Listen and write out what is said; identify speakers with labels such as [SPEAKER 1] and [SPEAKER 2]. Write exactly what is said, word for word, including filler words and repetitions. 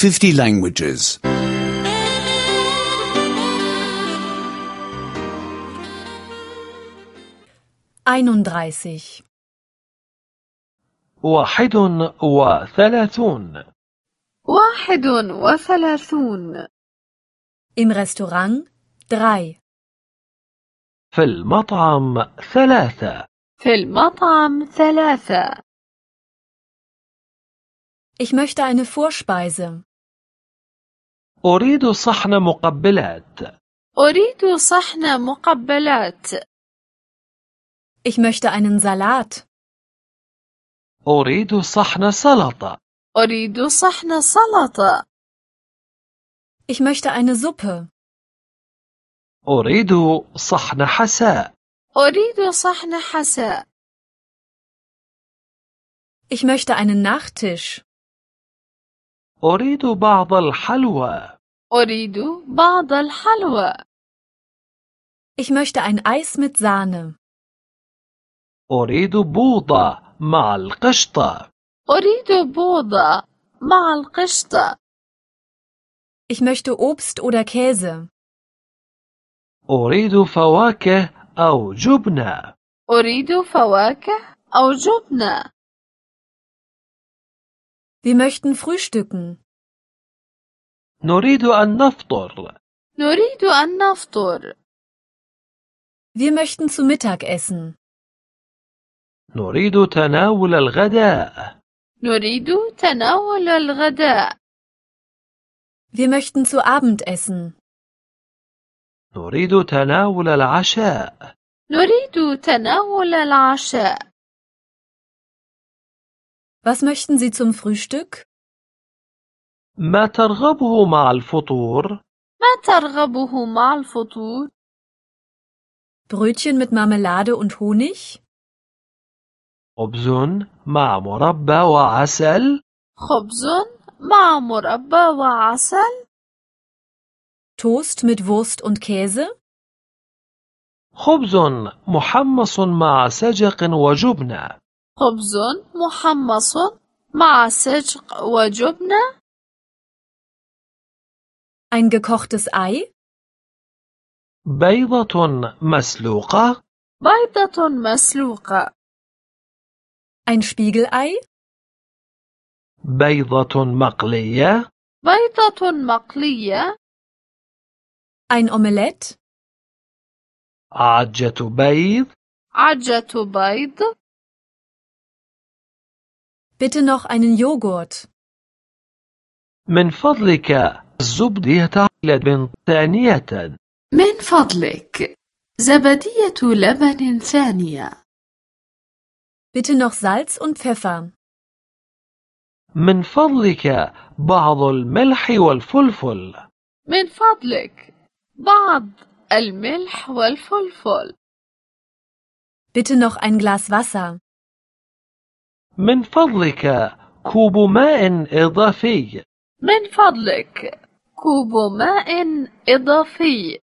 [SPEAKER 1] fifty languages.
[SPEAKER 2] einunddreißig.
[SPEAKER 3] واحد وثلاثون.
[SPEAKER 4] واحد وثلاثون.
[SPEAKER 2] Im Restaurant drei.
[SPEAKER 3] في المطعم ثلاثة.
[SPEAKER 4] في المطعم ثلاثة.
[SPEAKER 2] Ich möchte eine Vorspeise.
[SPEAKER 3] أريد صحن مقبلات.
[SPEAKER 4] أريد صحن مقبلات.
[SPEAKER 2] Ich möchte einen Salat.
[SPEAKER 3] أريد صحن سلطة.
[SPEAKER 4] أريد صحن سلطة.
[SPEAKER 2] Ich möchte eine Suppe.
[SPEAKER 3] أريد صحن حساء.
[SPEAKER 4] أريد صحن حساء.
[SPEAKER 2] Ich möchte einen Nachtisch.
[SPEAKER 3] أريد بعض الحلوى.
[SPEAKER 4] أريد بعض الحلوى.
[SPEAKER 2] Ich möchte ein Eis mit Sahne.
[SPEAKER 3] أريد بوضة مع القشطة.
[SPEAKER 4] أريد بوضة مع القشطة.
[SPEAKER 2] Ich möchte Obst oder Käse.
[SPEAKER 3] أريد فواكه أو جبنة.
[SPEAKER 4] أريد فواكه أو جبنة.
[SPEAKER 2] Wir möchten frühstücken.
[SPEAKER 3] نريد أن نفطر.
[SPEAKER 4] نريد أن نفطر.
[SPEAKER 2] Wir möchten zu Mittag essen.
[SPEAKER 3] نريد تناول الغداء.
[SPEAKER 4] نريد تناول الغداء.
[SPEAKER 2] Wir möchten zu Abend essen.
[SPEAKER 3] نريد تناول العشاء.
[SPEAKER 4] نريد تناول العشاء.
[SPEAKER 2] Was möchten Sie zum Frühstück?
[SPEAKER 3] ما ترغبه مع الفطور؟
[SPEAKER 4] ما ترغبه مع الفطور؟
[SPEAKER 2] Brötchen mit Marmelade und Honig?
[SPEAKER 3] خبز مع مربى وعسل.
[SPEAKER 4] خبز مع مربى وعسل.
[SPEAKER 2] Toast mit Wurst und Käse?
[SPEAKER 3] خبز محمص مع سجق وجبنة.
[SPEAKER 4] خبز محمص مع سجق وجبنة.
[SPEAKER 2] Ein gekochtes Ei?
[SPEAKER 3] بيضة مسلوقة.
[SPEAKER 4] بيضة مسلوقة.
[SPEAKER 2] Ein Spiegelei?
[SPEAKER 3] بيضة مقلية.
[SPEAKER 4] بيضة مقلية.
[SPEAKER 2] Ein Omelett?
[SPEAKER 3] عجة بيض.
[SPEAKER 4] عجة بيض.
[SPEAKER 2] Bitte noch einen Joghurt.
[SPEAKER 3] من فضلك الزبدية لبن ثانية.
[SPEAKER 4] من فضلك زبدية لبن ثانية.
[SPEAKER 2] Bitte noch Salz und Pfeffer.
[SPEAKER 3] من فضلك بعض الملح والفلفل.
[SPEAKER 4] من فضلك بعض الملح والفلفل.
[SPEAKER 2] Bitte noch ein Glas Wasser.
[SPEAKER 3] من فضلك كوب ماء إضافي.
[SPEAKER 4] من فضلك كوب ماء إضافي.